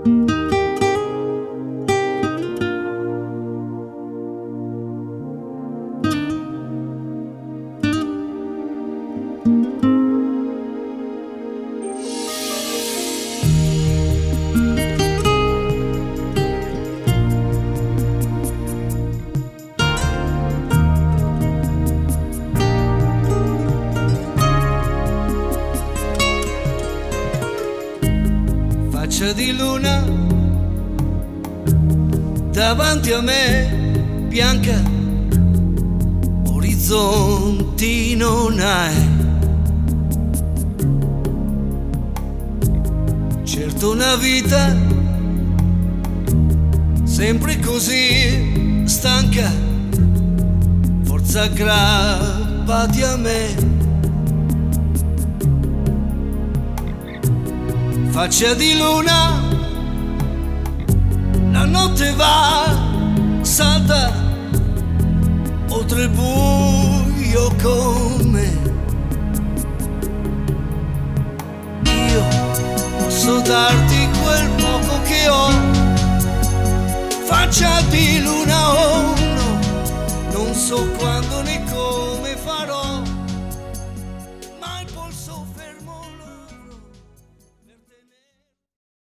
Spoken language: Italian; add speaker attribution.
Speaker 1: Faccia di luna davanti a me, bianca, orizzonti non hai. Certo una vita sempre così stanca, forza aggrappati a me. Faccia di luna, la notte va, salta oltre il buio con me. Io posso darti quel poco che ho, faccia di luna o no, non so quando né come farò.